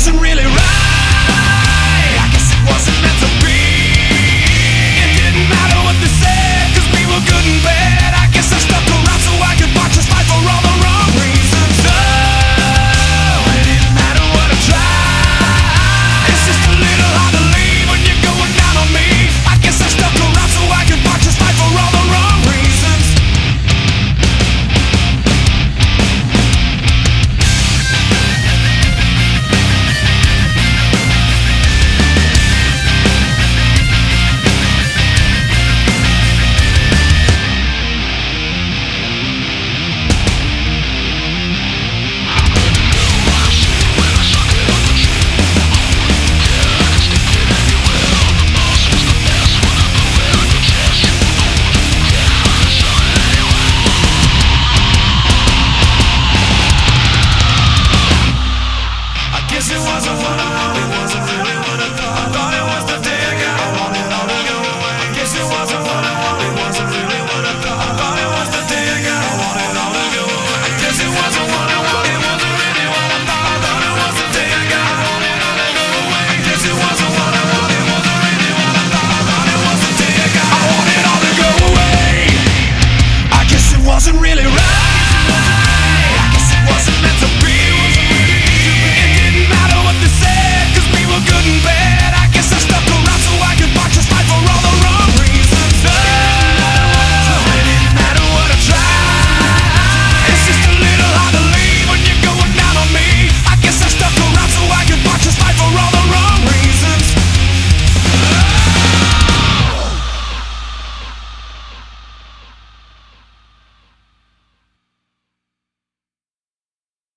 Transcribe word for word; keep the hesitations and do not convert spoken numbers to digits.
wasn't really right. I guess it wasn't meant to be. It didn't matter what they said, cause we were good and bad. I guess I stuck around so I could watch us fight for all the wrong reasons. No, it didn't matter what I tried. It's just a little hard to leave when you're going down on me. I guess I stuck around so I could watch us fight for all the wrong reasons. It wasn't what I wanted, wasn't really what I thought. I thought it was the day I got, I wanted all to go away. I guess it wasn't what I wanted, wasn't really what I thought. I thought it was the day I got, I wanted all to go away. I guess it wasn't what I wanted, wasn't really what I thought. I thought it was the day I got, I wanted all to go away. I guess it wasn't what I wanted, wasn't really what I thought. I thought it was the day I got, I wanted all to go away. I guess it wasn't really right.